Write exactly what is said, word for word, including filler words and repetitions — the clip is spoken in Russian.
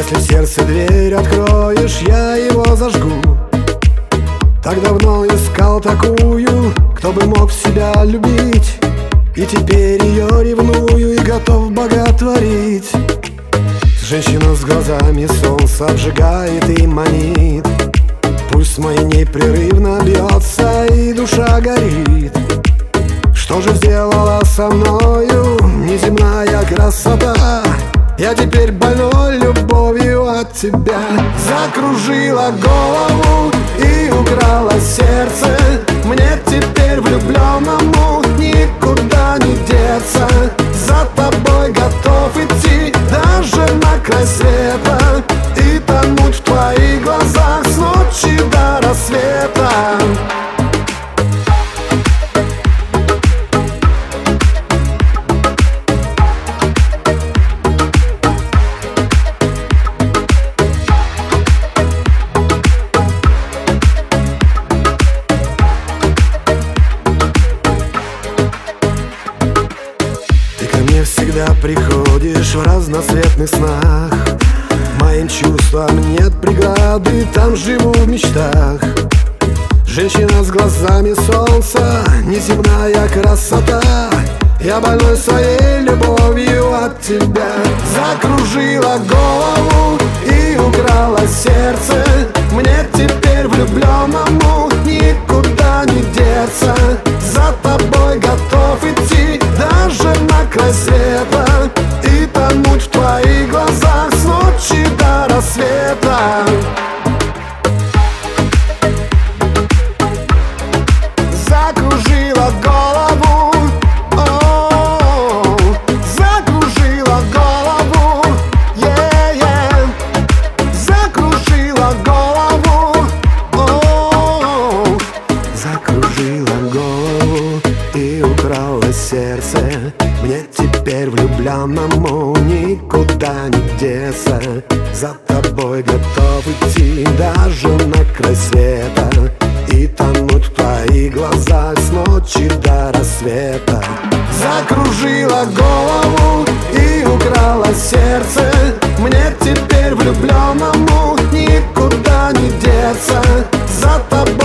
Если в сердце дверь откроешь, я его зажгу. Так давно искал такую, кто бы мог себя любить, и теперь ее ревную и готов боготворить. Женщина с глазами солнца обжигает и манит. Пульс мой непрерывно бьется и душа горит. Что же сделала со мною неземная красота? Я теперь больной любовью от тебя. Закружила голову и украла сердце. Мне теперь влюбленному никуда не деться. За тобой готов идти даже на край света и тонуть в твоих глазах с ночи до рассвета. Всегда приходишь в разноцветных снах. Моим чувствам нет преграды, там живу в мечтах. Женщина с глазами солнца, неземная красота. Я больной своей любовью от тебя. Закружила голову и украла сердце. Мне теперь влюбленному никуда не деться. За тобой готов идти даже на край света и тонуть в твоих глазах с ночи до рассвета. Закружила голову, о, закружила голову, е-е. Закружила голову, о, закружила голову и украла сердце. Мне теперь влюбленному никуда не деться. За тобой готов идти даже на край света и тонуть в твоих глазах с ночи до рассвета. Закружила голову и украла сердце. Мне теперь влюбленному никуда не деться. За тобой